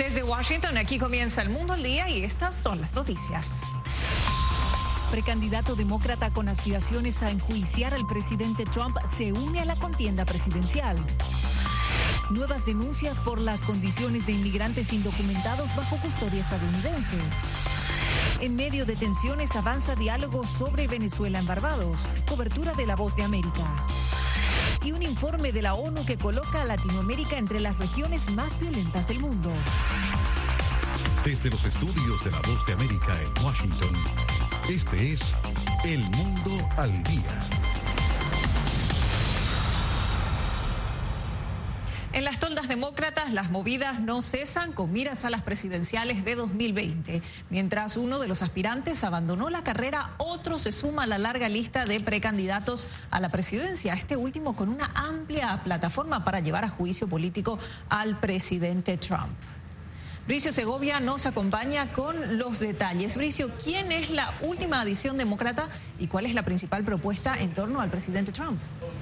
Desde Washington, aquí comienza El Mundo al Día y estas son las noticias. Precandidato demócrata con aspiraciones a enjuiciar al presidente Trump se une a la contienda presidencial. Nuevas denuncias por las condiciones de inmigrantes indocumentados bajo custodia estadounidense. En medio de tensiones avanza diálogo sobre Venezuela en Barbados. Cobertura de La Voz de América. Y un informe de la ONU que coloca a Latinoamérica entre las regiones más violentas del mundo. Desde los estudios de La Voz de América en Washington, este es El Mundo al Día. En las toldas demócratas, las movidas no cesan con miras a las presidenciales de 2020. Mientras uno de los aspirantes abandonó la carrera, otro se suma a la larga lista de precandidatos a la presidencia. Este último con una amplia plataforma para llevar a juicio político al presidente Trump. Bricio Segovia nos acompaña con los detalles. Bricio, ¿quién es la última adición demócrata y cuál es la principal propuesta en torno al presidente Trump?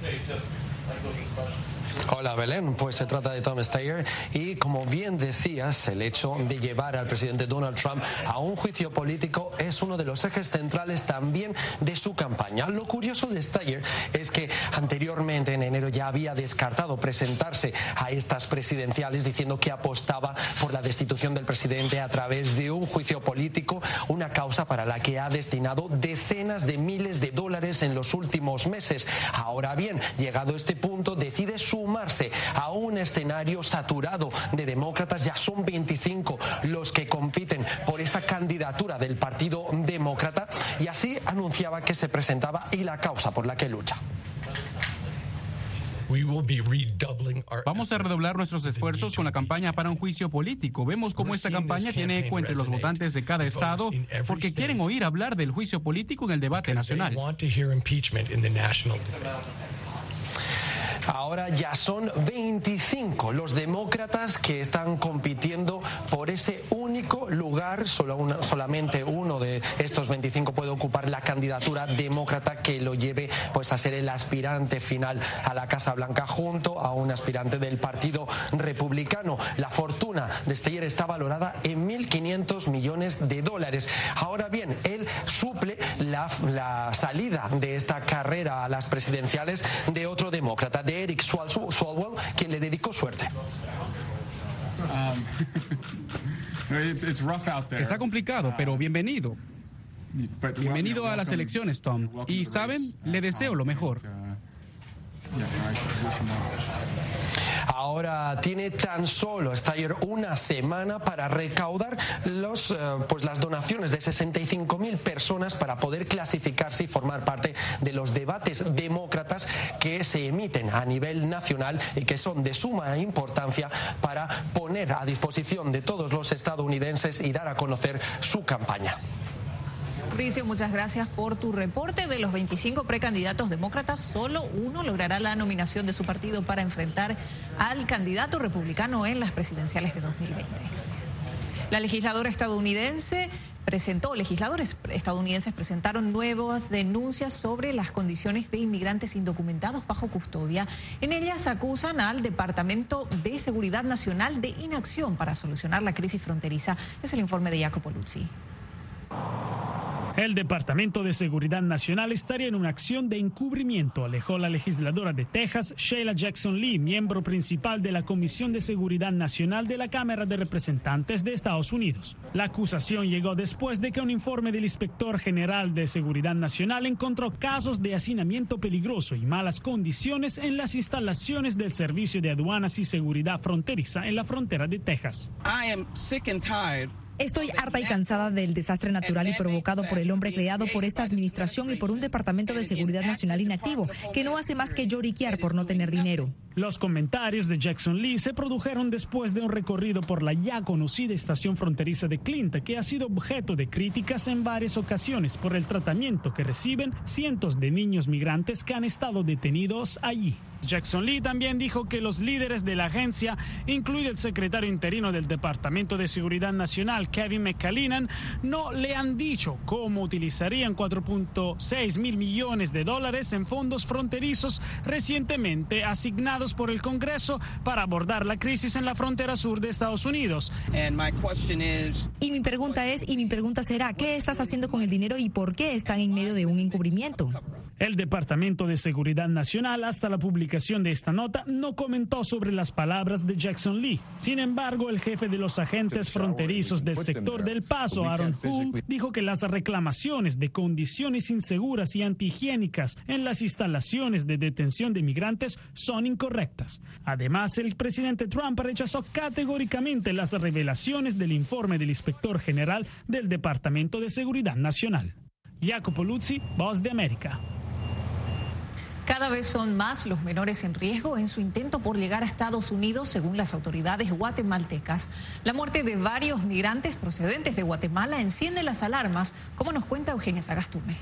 Hola Belén, pues se trata de Tom Steyer y como bien decías, el hecho de llevar al presidente Donald Trump a un juicio político es uno de los ejes centrales también de su campaña. Lo curioso de Steyer es que anteriormente en enero ya había descartado presentarse a estas presidenciales diciendo que apostaba por la destitución del presidente a través de un juicio político, una causa para la que ha destinado decenas de miles de dólares en los últimos meses. Ahora bien, llegado a este punto, decide sumarse a un escenario saturado de demócratas. Ya son 25 los que compiten por esa candidatura del Partido Demócrata y así anunciaba que se presentaba y la causa por la que lucha. Vamos a redoblar nuestros esfuerzos con la campaña para un juicio político. Vemos cómo esta campaña tiene eco entre los votantes de cada estado porque quieren oír hablar del juicio político en el debate nacional. Ahora ya son 25 los demócratas que están compitiendo por ese único lugar. Solamente uno de estos 25 puede ocupar la candidatura demócrata que lo lleve pues a ser el aspirante final a la Casa Blanca junto a un aspirante del Partido Republicano. La fortuna de Steyer está valorada en $1.500 millones. Ahora bien, él suple la salida de esta carrera a las presidenciales de otro demócrata, de Eric Swalwell, quien le dedicó suerte. Está complicado, pero bienvenido. Bienvenido a las elecciones, Tom. Y, ¿saben? Le deseo lo mejor. Ahora tiene tan solo Steyer una semana para recaudar las donaciones de 65.000 personas para poder clasificarse y formar parte de los debates demócratas que se emiten a nivel nacional y que son de suma importancia para poner a disposición de todos los estadounidenses y dar a conocer su campaña. Bricio, muchas gracias por tu reporte. De los 25 precandidatos demócratas, solo uno logrará la nominación de su partido para enfrentar al candidato republicano en las presidenciales de 2020. Legisladores estadounidenses presentaron nuevas denuncias sobre las condiciones de inmigrantes indocumentados bajo custodia. En ellas acusan al Departamento de Seguridad Nacional de inacción para solucionar la crisis fronteriza. Es el informe de Jacopo Luzzi. El Departamento de Seguridad Nacional estaría en una acción de encubrimiento, alejó la legisladora de Texas, Sheila Jackson Lee, miembro principal de la Comisión de Seguridad Nacional de la Cámara de Representantes de Estados Unidos. La acusación llegó después de que un informe del Inspector General de Seguridad Nacional encontró casos de hacinamiento peligroso y malas condiciones en las instalaciones del Servicio de Aduanas y Seguridad Fronteriza en la frontera de Texas. Estoy harta y cansada del desastre natural y provocado por el hombre creado por esta administración y por un Departamento de Seguridad Nacional inactivo, que no hace más que lloriquear por no tener dinero. Los comentarios de Jackson Lee se produjeron después de un recorrido por la ya conocida estación fronteriza de Clint, que ha sido objeto de críticas en varias ocasiones por el tratamiento que reciben cientos de niños migrantes que han estado detenidos allí. Jackson Lee también dijo que los líderes de la agencia, incluido el secretario interino del Departamento de Seguridad Nacional, Kevin McAleenan, no le han dicho cómo utilizarían $4.6 mil millones en fondos fronterizos recientemente asignados aprobados por el Congreso para abordar la crisis en la frontera sur de Estados Unidos. Y mi pregunta será, ¿qué estás haciendo con el dinero y por qué están en medio de un encubrimiento? El Departamento de Seguridad Nacional, hasta la publicación de esta nota, no comentó sobre las palabras de Jackson Lee. Sin embargo, el jefe de los agentes fronterizos del sector del Paso, Aaron Hull, dijo que las reclamaciones de condiciones inseguras y antihigiénicas en las instalaciones de detención de migrantes son incorrectas. Además, el presidente Trump rechazó categóricamente las revelaciones del informe del inspector general del Departamento de Seguridad Nacional. Jacopo Luzzi, Voz de América. Cada vez son más los menores en riesgo en su intento por llegar a Estados Unidos, según las autoridades guatemaltecas. La muerte de varios migrantes procedentes de Guatemala enciende las alarmas, como nos cuenta Eugenia Sagastume.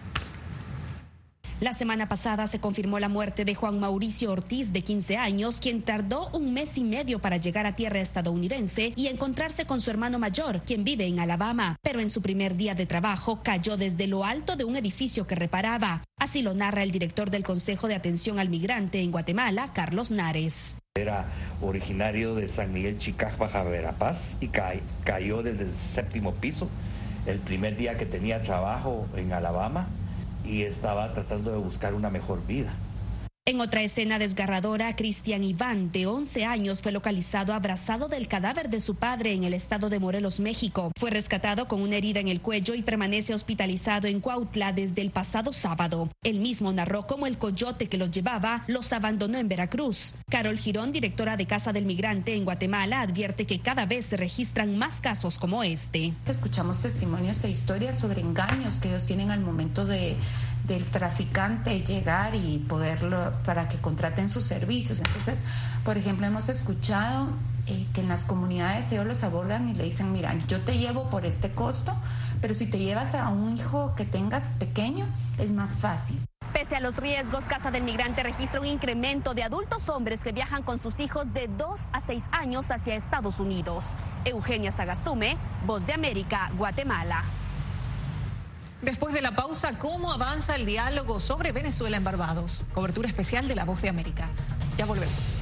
La semana pasada se confirmó la muerte de Juan Mauricio Ortiz, de 15 años, quien tardó 1 mes y medio para llegar a tierra estadounidense y encontrarse con su hermano mayor, quien vive en Alabama. Pero en su primer día de trabajo cayó desde lo alto de un edificio que reparaba. Así lo narra el director del Consejo de Atención al Migrante en Guatemala, Carlos Nares. Era originario de San Miguel Chicaj, Baja Verapaz, y cayó desde el 7º piso el primer día que tenía trabajo en Alabama, y estaba tratando de buscar una mejor vida. En otra escena desgarradora, Cristian Iván, de 11 años, fue localizado abrazado del cadáver de su padre en el estado de Morelos, México. Fue rescatado con una herida en el cuello y permanece hospitalizado en Cuautla desde el pasado sábado. Él mismo narró cómo el coyote que los llevaba los abandonó en Veracruz. Carol Girón, directora de Casa del Migrante en Guatemala, advierte que cada vez se registran más casos como este. Escuchamos testimonios e historias sobre engaños que ellos tienen al momento del traficante llegar y poderlo para que contraten sus servicios. Entonces, por ejemplo, hemos escuchado que en las comunidades ellos los abordan y le dicen, mira, yo te llevo por este costo, pero si te llevas a un hijo que tengas pequeño, es más fácil. Pese a los riesgos, Casa del Migrante registra un incremento de adultos hombres que viajan con sus hijos de 2 a 6 años hacia Estados Unidos. Eugenia Sagastume, Voz de América, Guatemala. Después de la pausa, ¿cómo avanza el diálogo sobre Venezuela en Barbados? Cobertura especial de La Voz de América. Ya volvemos.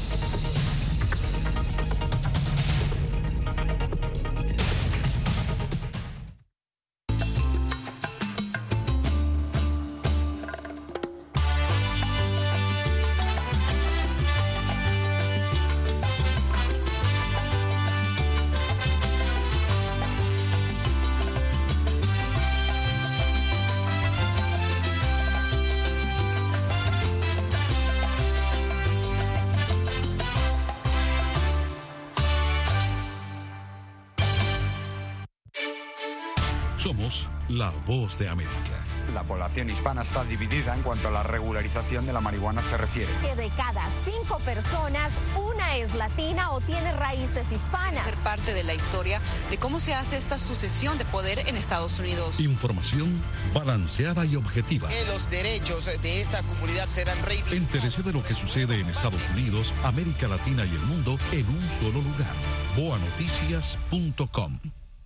Somos La Voz de América. La población hispana está dividida en cuanto a la regularización de la marihuana se refiere. Que de cada 5 personas, una es latina o tiene raíces hispanas. Ser parte de la historia de cómo se hace esta sucesión de poder en Estados Unidos. Información balanceada y objetiva. Que los derechos de esta comunidad serán reivindicados. Entérese de lo que sucede en Estados Unidos, América Latina y el mundo en un solo lugar. boanoticias.com.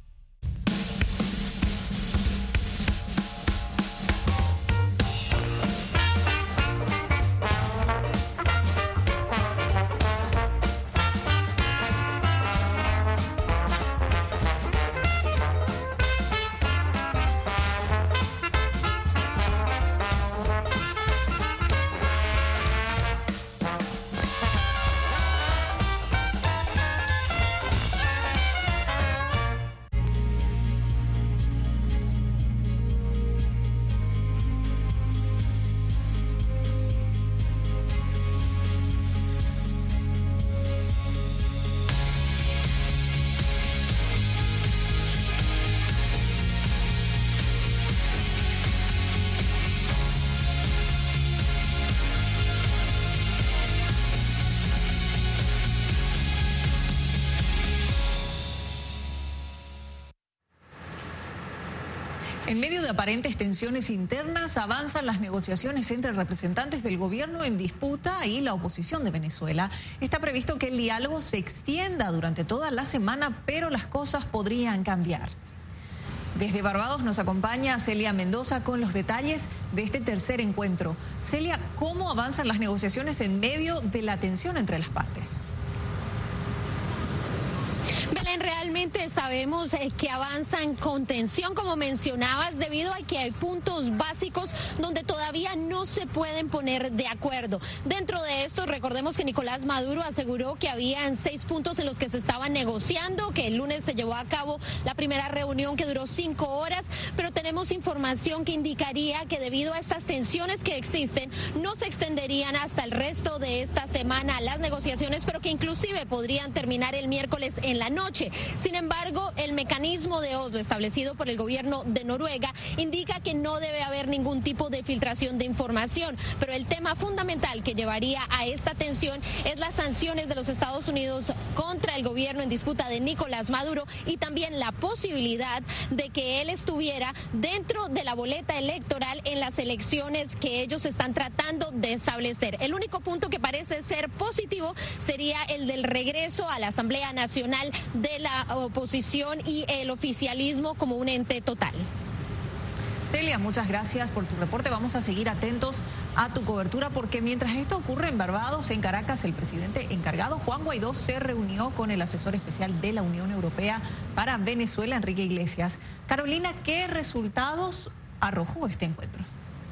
En medio de aparentes tensiones internas, avanzan las negociaciones entre representantes del gobierno en disputa y la oposición de Venezuela. Está previsto que el diálogo se extienda durante toda la semana, pero las cosas podrían cambiar. Desde Barbados nos acompaña Celia Mendoza con los detalles de este tercer encuentro. Celia, ¿cómo avanzan las negociaciones en medio de la tensión entre las partes? Belén, realmente sabemos que avanzan con tensión, como mencionabas, debido a que hay puntos básicos donde todavía no se pueden poner de acuerdo. Dentro de esto, recordemos que Nicolás Maduro aseguró que habían 6 puntos en los que se estaban negociando, que el lunes se llevó a cabo la primera reunión que duró 5 horas, pero tenemos información que indicaría que debido a estas tensiones que existen, no se extenderían hasta el resto de esta semana las negociaciones, pero que inclusive podrían terminar el miércoles en la noche. Sin embargo, el mecanismo de Oslo establecido por el gobierno de Noruega indica que no debe haber ningún tipo de filtración de información, pero el tema fundamental que llevaría a esta tensión es las sanciones de los Estados Unidos contra el gobierno en disputa de Nicolás Maduro y también la posibilidad de que él estuviera dentro de la boleta electoral en las elecciones que ellos están tratando de establecer. El único punto que parece ser positivo sería el del regreso a la Asamblea Nacional de la oposición y el oficialismo como un ente total. Celia, muchas gracias por tu reporte. Vamos a seguir atentos a tu cobertura porque mientras esto ocurre en Barbados, en Caracas, el presidente encargado, Juan Guaidó, se reunió con el asesor especial de la Unión Europea para Venezuela, Enrique Iglesias. Carolina, ¿qué resultados arrojó este encuentro?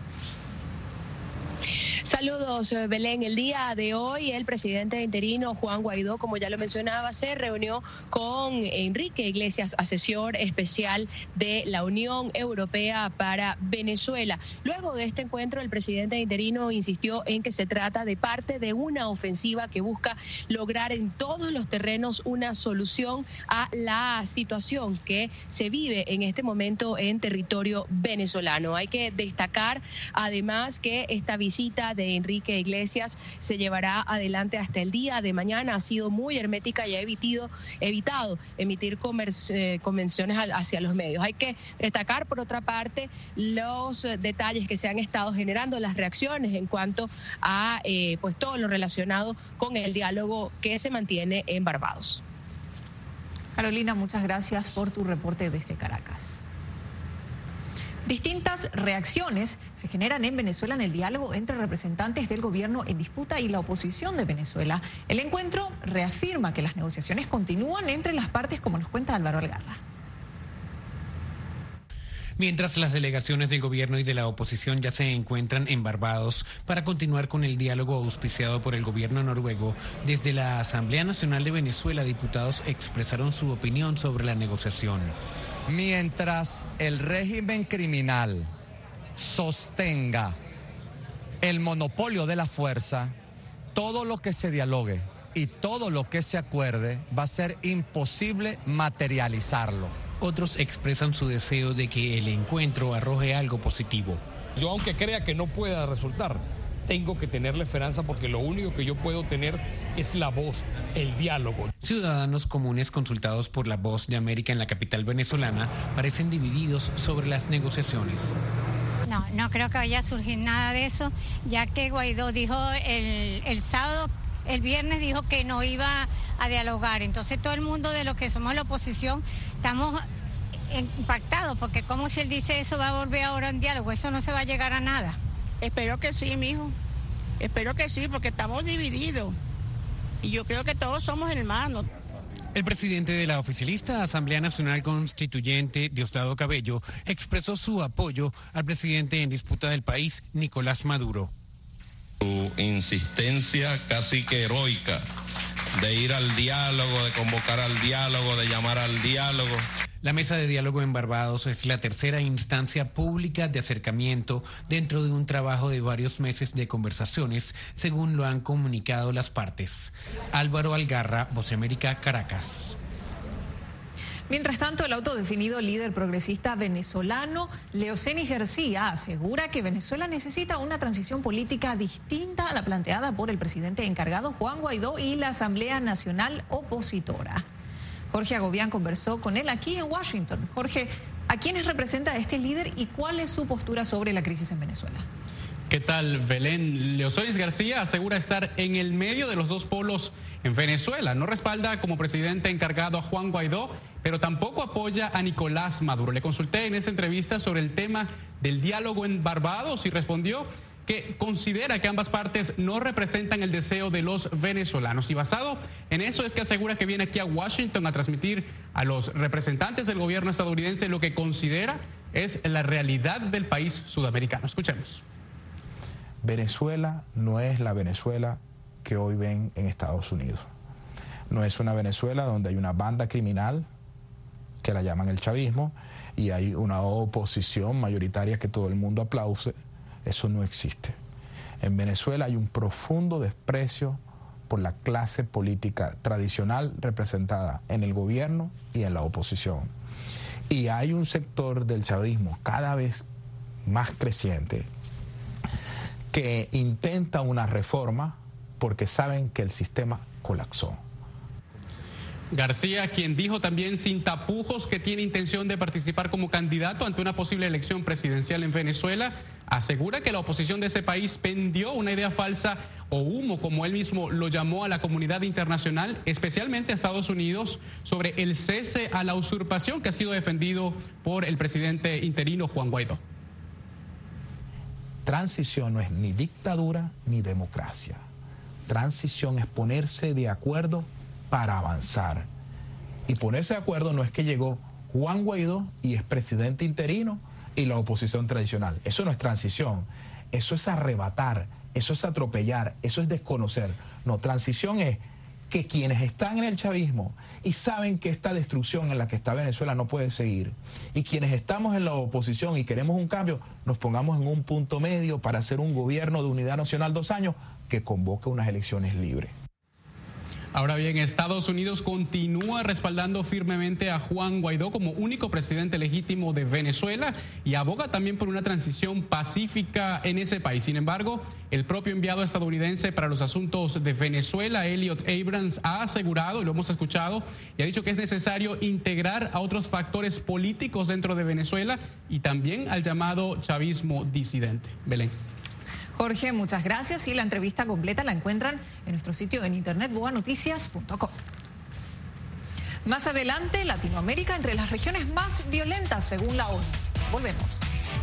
Saludos, Belén. El día de hoy el presidente interino Juan Guaidó, como ya lo mencionaba, se reunió con Enrique Iglesias, asesor especial de la Unión Europea para Venezuela. Luego de este encuentro, el presidente interino insistió en que se trata de parte de una ofensiva que busca lograr en todos los terrenos una solución a la situación que se vive en este momento en territorio venezolano. Hay que destacar además que esta visita de Enrique Iglesias se llevará adelante hasta el día de mañana. Ha sido muy hermética y ha evitado emitir convenciones hacia los medios. Hay que destacar, por otra parte, los detalles que se han estado generando, las reacciones en cuanto a pues todo lo relacionado con el diálogo que se mantiene en Barbados. Carolina, muchas gracias por tu reporte desde Caracas. Distintas reacciones se generan en Venezuela en el diálogo entre representantes del gobierno en disputa y la oposición de Venezuela. El encuentro reafirma que las negociaciones continúan entre las partes, como nos cuenta Álvaro Algarra. Mientras las delegaciones del gobierno y de la oposición ya se encuentran en Barbados para continuar con el diálogo auspiciado por el gobierno noruego, desde la Asamblea Nacional de Venezuela, diputados expresaron su opinión sobre la negociación. Mientras el régimen criminal sostenga el monopolio de la fuerza, todo lo que se dialogue y todo lo que se acuerde va a ser imposible materializarlo. Otros expresan su deseo de que el encuentro arroje algo positivo. Yo, aunque crea que no pueda resultar, tengo que tener la esperanza porque lo único que yo puedo tener es la voz, el diálogo. Ciudadanos comunes consultados por La Voz de América en la capital venezolana parecen divididos sobre las negociaciones. No creo que vaya a surgir nada de eso, ya que Guaidó dijo el sábado, el viernes dijo que no iba a dialogar. Entonces todo el mundo de los que somos la oposición estamos impactados, porque como si él dice eso va a volver ahora en diálogo, eso no se va a llegar a nada. Espero que sí, mijo. Espero que sí, porque estamos divididos. Y yo creo que todos somos hermanos. El presidente de la oficialista Asamblea Nacional Constituyente, Diosdado Cabello, expresó su apoyo al presidente en disputa del país, Nicolás Maduro. Su insistencia casi que heroica de ir al diálogo, de convocar al diálogo, de llamar al diálogo. La mesa de diálogo en Barbados es la tercera instancia pública de acercamiento dentro de un trabajo de varios meses de conversaciones, según lo han comunicado las partes. Álvaro Algarra, Voz de América, Caracas. Mientras tanto, el autodefinido líder progresista venezolano, Leocenis García, asegura que Venezuela necesita una transición política distinta a la planteada por el presidente encargado Juan Guaidó y la Asamblea Nacional opositora. Jorge Agobián conversó con él aquí en Washington. Jorge, ¿a quiénes representa este líder y cuál es su postura sobre la crisis en Venezuela? ¿Qué tal, Belén? Leosolis García asegura estar en el medio de los dos polos en Venezuela. No respalda como presidente encargado a Juan Guaidó, pero tampoco apoya a Nicolás Maduro. Le consulté en esa entrevista sobre el tema del diálogo en Barbados y respondió que considera que ambas partes no representan el deseo de los venezolanos. Y basado en eso es que asegura que viene aquí a Washington a transmitir a los representantes del gobierno estadounidense lo que considera es la realidad del país sudamericano. Escuchemos. Venezuela no es la Venezuela que hoy ven en Estados Unidos. No es una Venezuela donde hay una banda criminal, que la llaman el chavismo, y hay una oposición mayoritaria que todo el mundo aplaude. Eso no existe. En Venezuela hay un profundo desprecio por la clase política tradicional representada en el gobierno y en la oposición. Y hay un sector del chavismo cada vez más creciente que intenta una reforma porque saben que el sistema colapsó. García, quien dijo también sin tapujos que tiene intención de participar como candidato ante una posible elección presidencial en Venezuela, asegura que la oposición de ese país vendió una idea falsa o humo, como él mismo lo llamó, a la comunidad internacional, especialmente a Estados Unidos, sobre el cese a la usurpación que ha sido defendido por el presidente interino Juan Guaidó. Transición no es ni dictadura ni democracia. Transición es ponerse de acuerdo para avanzar. Y ponerse de acuerdo no es que llegó Juan Guaidó y es presidente interino y la oposición tradicional. Eso no es transición. Eso es arrebatar, eso es atropellar, eso es desconocer. No, transición es que quienes están en el chavismo y saben que esta destrucción en la que está Venezuela no puede seguir, y quienes estamos en la oposición y queremos un cambio, nos pongamos en un punto medio para hacer un gobierno de unidad nacional 2 años que convoque unas elecciones libres. Ahora bien, Estados Unidos continúa respaldando firmemente a Juan Guaidó como único presidente legítimo de Venezuela y aboga también por una transición pacífica en ese país. Sin embargo, el propio enviado estadounidense para los asuntos de Venezuela, Elliot Abrams, ha asegurado, y lo hemos escuchado, y ha dicho que es necesario integrar a otros factores políticos dentro de Venezuela y también al llamado chavismo disidente. Belén. Jorge, muchas gracias, y la entrevista completa la encuentran en nuestro sitio en internet boanoticias.com. Más adelante, Latinoamérica entre las regiones más violentas según la ONU. Volvemos.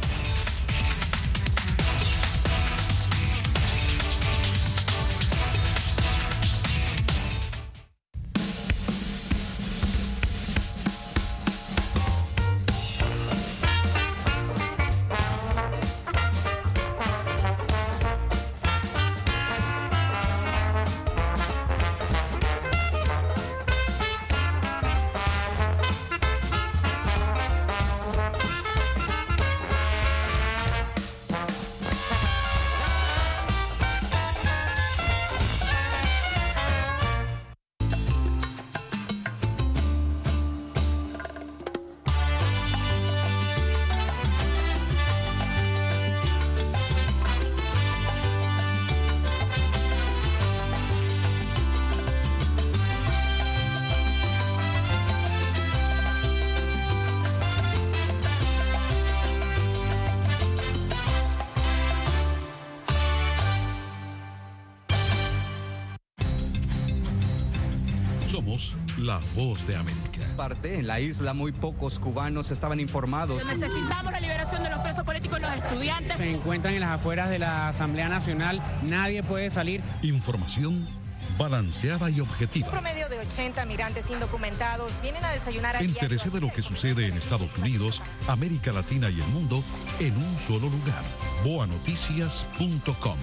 La Voz de América. En la isla muy pocos cubanos estaban informados. Necesitamos la liberación de los presos políticos y los estudiantes. Se encuentran en las afueras de la Asamblea Nacional, nadie puede salir. Información balanceada y objetiva. Un promedio de 80 migrantes indocumentados vienen a desayunar a diario. Entérese de lo que sucede en Estados Unidos, América Latina y el mundo en un solo lugar. boanoticias.com.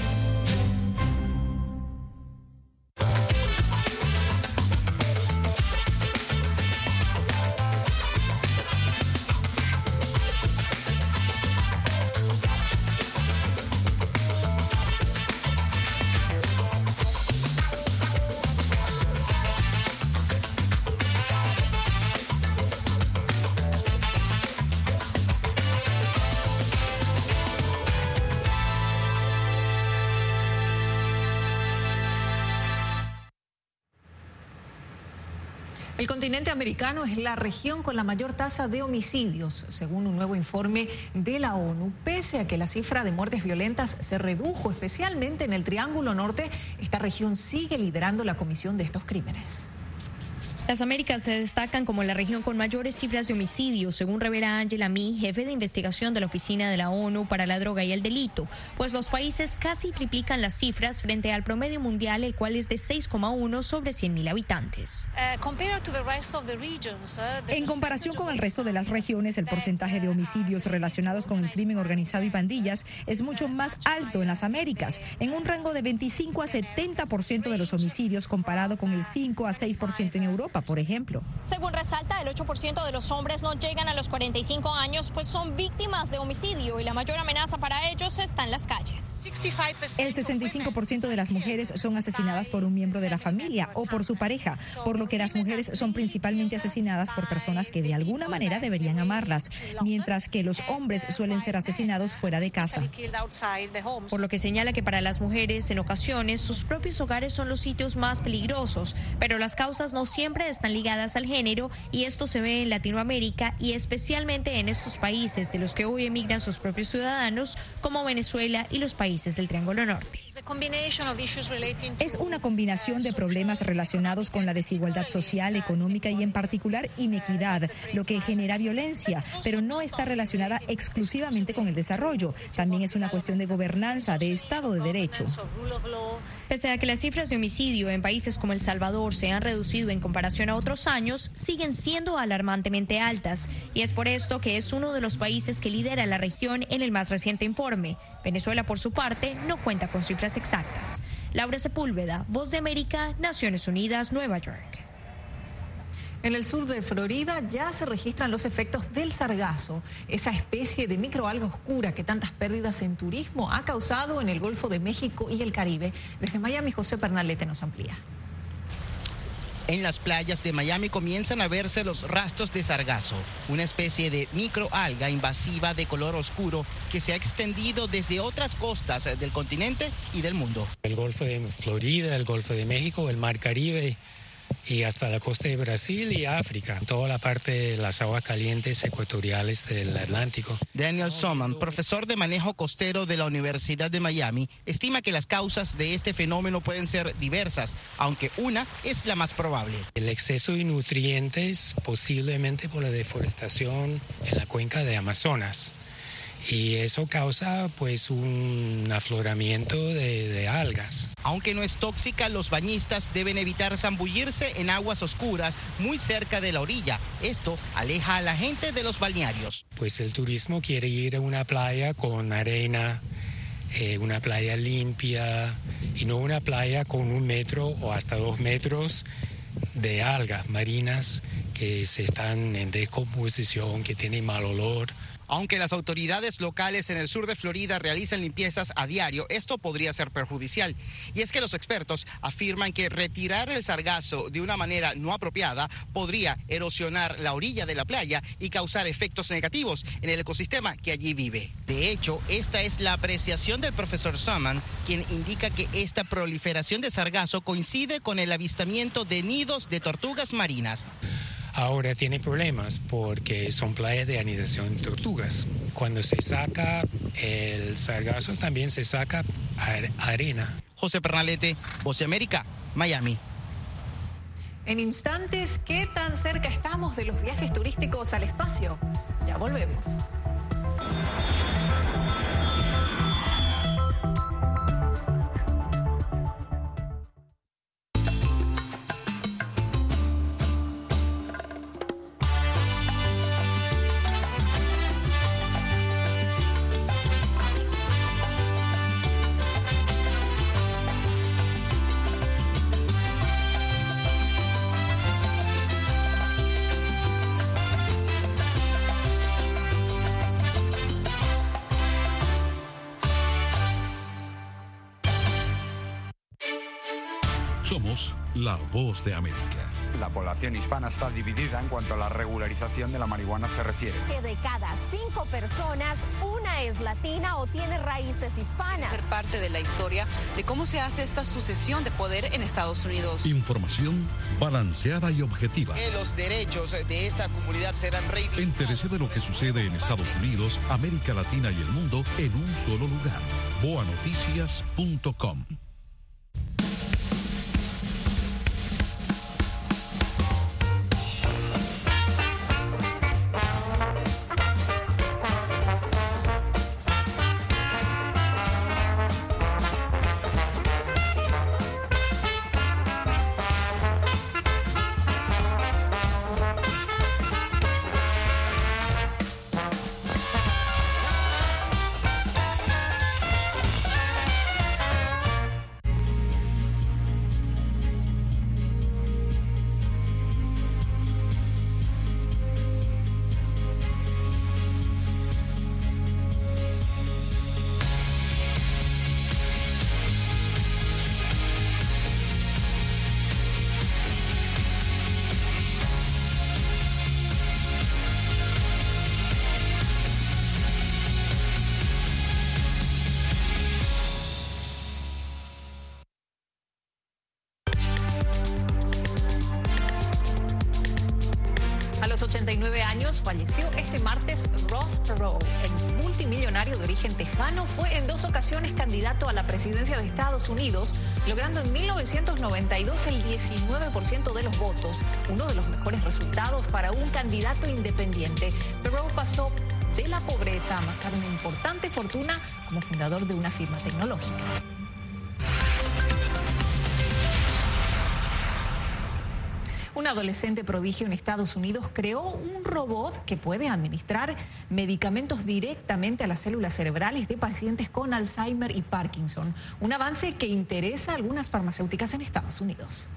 El continente americano es la región con la mayor tasa de homicidios, según un nuevo informe de la ONU. Pese a que la cifra de muertes violentas se redujo, especialmente en el Triángulo Norte, esta región sigue liderando la comisión de estos crímenes. Las Américas se destacan como la región con mayores cifras de homicidios, según revela Angela Mee, jefe de investigación de la Oficina de la ONU para la Droga y el Delito, pues los países casi triplican las cifras frente al promedio mundial, el cual es de 6,1 sobre 100.000 habitantes. En comparación con el resto de las regiones, el porcentaje de homicidios relacionados con el crimen organizado y pandillas es mucho más alto en las Américas, en un rango de 25 a 70% de los homicidios, comparado con el 5 a 6% en Europa, por ejemplo. Según resalta, el 8% de los hombres no llegan a los 45 años, pues son víctimas de homicidio y la mayor amenaza para ellos está en las calles. El 65% de las mujeres son asesinadas por un miembro de la familia o por su pareja, por lo que las mujeres son principalmente asesinadas por personas que de alguna manera deberían amarlas, mientras que los hombres suelen ser asesinados fuera de casa. Por lo que señala que para las mujeres, en ocasiones, sus propios hogares son los sitios más peligrosos, pero las causas no siempre están ligadas al género, y esto se ve en Latinoamérica y especialmente en estos países de los que hoy emigran sus propios ciudadanos, como Venezuela y los países del Triángulo Norte. Es una combinación de problemas relacionados con la desigualdad social, económica y en particular inequidad, lo que genera violencia, pero no está relacionada exclusivamente con el desarrollo. También es una cuestión de gobernanza, de Estado de Derecho. Pese a que las cifras de homicidio en países como El Salvador se han reducido en comparación a otros años, siguen siendo alarmantemente altas, y es por esto que es uno de los países que lidera la región en el más reciente informe. Venezuela, por su parte, no cuenta con cifras exactas. Laura Sepúlveda, Voz de América, Naciones Unidas, Nueva York. En el sur de Florida ya se registran los efectos del sargazo, esa especie de microalga oscura que tantas pérdidas en turismo ha causado en el Golfo de México y el Caribe. Desde Miami, José Pernalete nos amplía. En las playas de Miami comienzan a verse los rastros de sargazo, una especie de microalga invasiva de color oscuro que se ha extendido desde otras costas del continente y del mundo. El Golfo de Florida, el Golfo de México, el Mar Caribe y hasta la costa de Brasil y África, toda la parte de las aguas calientes ecuatoriales del Atlántico. Daniel Soman, profesor de manejo costero de la Universidad de Miami, estima que las causas de este fenómeno pueden ser diversas, aunque una es la más probable. El exceso de nutrientes, posiblemente por la deforestación en la cuenca de Amazonas. Y eso causa pues un afloramiento de algas. Aunque no es tóxica, los bañistas deben evitar zambullirse en aguas oscuras muy cerca de la orilla. Esto aleja a la gente de los balnearios. Pues el turismo quiere ir a una playa con arena, una playa limpia, y no una playa con 1 metro o hasta 2 metros de algas marinas que se están en descomposición, que tienen mal olor. Aunque las autoridades locales en el sur de Florida realizan limpiezas a diario, esto podría ser perjudicial. Y es que los expertos afirman que retirar el sargazo de una manera no apropiada podría erosionar la orilla de la playa y causar efectos negativos en el ecosistema que allí vive. De hecho, esta es la apreciación del profesor Saman, quien indica que esta proliferación de sargazo coincide con el avistamiento de nidos de tortugas marinas. Ahora tiene problemas porque son playas de anidación de tortugas. Cuando se saca el sargazo también se saca arena. José Pernalete, Voz de América, Miami. En instantes, ¿qué tan cerca estamos de los viajes turísticos al espacio? Ya volvemos. Somos la Voz de América. La población hispana está dividida en cuanto a la regularización de la marihuana se refiere. Que de cada 5 personas, una es latina o tiene raíces hispanas. Ser parte de la historia de cómo se hace esta sucesión de poder en Estados Unidos. Información balanceada y objetiva. Que los derechos de esta comunidad serán reivindicados. Entérese de lo que sucede en Estados Unidos, América Latina y el mundo en un solo lugar. boanoticias.com. A los 89 años falleció este martes Ross Perot, el multimillonario de origen tejano. Fue en 2 ocasiones candidato a la presidencia de Estados Unidos, logrando en 1992 el 19% de los votos, uno de los mejores resultados para un candidato independiente. Perot pasó de la pobreza a amasar una importante fortuna como fundador de una firma tecnológica. Un adolescente prodigio en Estados Unidos creó un robot que puede administrar medicamentos directamente a las células cerebrales de pacientes con Alzheimer y Parkinson. Un avance que interesa a algunas farmacéuticas en Estados Unidos.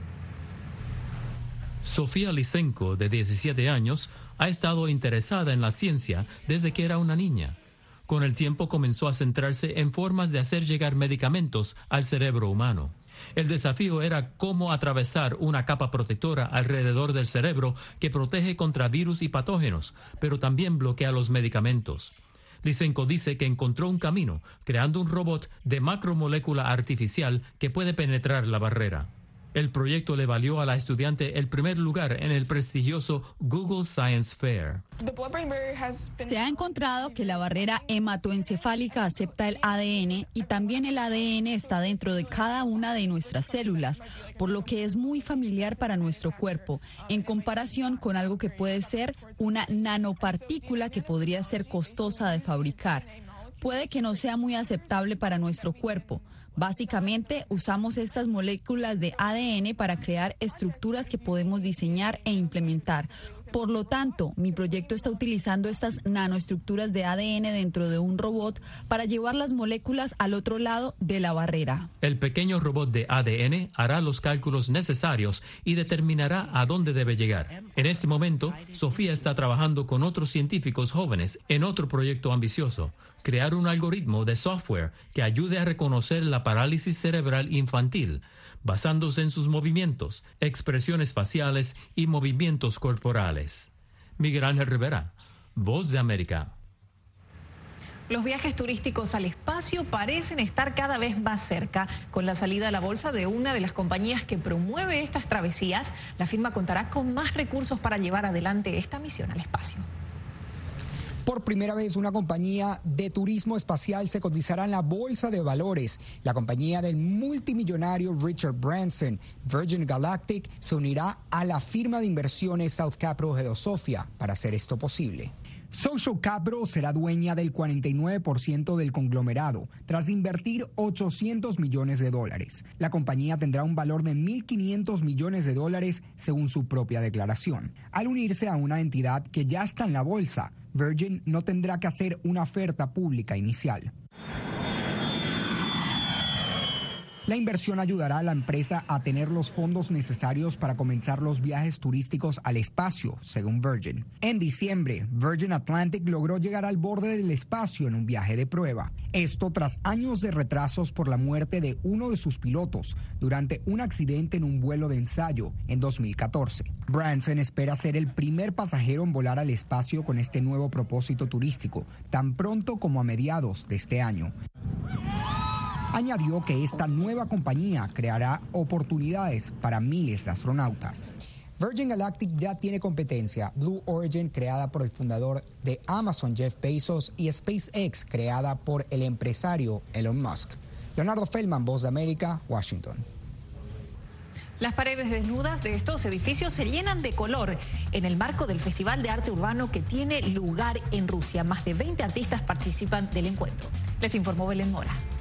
Sofía Lysenko, de 17 años, ha estado interesada en la ciencia desde que era una niña. Con el tiempo comenzó a centrarse en formas de hacer llegar medicamentos al cerebro humano. El desafío era cómo atravesar una capa protectora alrededor del cerebro que protege contra virus y patógenos, pero también bloquea los medicamentos. Lysenko dice que encontró un camino, creando un robot de macromolécula artificial que puede penetrar la barrera. El proyecto le valió a la estudiante el primer lugar en el prestigioso Google Science Fair. Se ha encontrado que la barrera hematoencefálica acepta el ADN y también el ADN está dentro de cada una de nuestras células, por lo que es muy familiar para nuestro cuerpo, en comparación con algo que puede ser una nanopartícula que podría ser costosa de fabricar. Puede que no sea muy aceptable para nuestro cuerpo. Básicamente, usamos estas moléculas de ADN para crear estructuras que podemos diseñar e implementar. Por lo tanto, mi proyecto está utilizando estas nanoestructuras de ADN dentro de un robot para llevar las moléculas al otro lado de la barrera. El pequeño robot de ADN hará los cálculos necesarios y determinará a dónde debe llegar. En este momento, Sofía está trabajando con otros científicos jóvenes en otro proyecto ambicioso: crear un algoritmo de software que ayude a reconocer la parálisis cerebral infantil, basándose en sus movimientos, expresiones faciales y movimientos corporales. Miguel Ángel Rivera, Voz de América. Los viajes turísticos al espacio parecen estar cada vez más cerca. Con la salida a la bolsa de una de las compañías que promueve estas travesías, la firma contará con más recursos para llevar adelante esta misión al espacio. Por primera vez, una compañía de turismo espacial se cotizará en la bolsa de valores. La compañía del multimillonario Richard Branson, Virgin Galactic, se unirá a la firma de inversiones South Capital Geosofia para hacer esto posible. Social Capital será dueña del 49% del conglomerado, tras invertir $800 millones. La compañía tendrá un valor de $1.500 millones según su propia declaración. Al unirse a una entidad que ya está en la bolsa, Virgin no tendrá que hacer una oferta pública inicial. La inversión ayudará a la empresa a tener los fondos necesarios para comenzar los viajes turísticos al espacio, según Virgin. En diciembre, Virgin Atlantic logró llegar al borde del espacio en un viaje de prueba. Esto tras años de retrasos por la muerte de uno de sus pilotos durante un accidente en un vuelo de ensayo en 2014. Branson espera ser el primer pasajero en volar al espacio con este nuevo propósito turístico, tan pronto como a mediados de este año. Añadió que esta nueva compañía creará oportunidades para miles de astronautas. Virgin Galactic ya tiene competencia. Blue Origin, creada por el fundador de Amazon, Jeff Bezos, y SpaceX, creada por el empresario Elon Musk. Leonardo Feldman, Voz de América, Washington. Las paredes desnudas de estos edificios se llenan de color en el marco del Festival de Arte Urbano que tiene lugar en Rusia. Más de 20 artistas participan del encuentro. Les informó Belén Mora.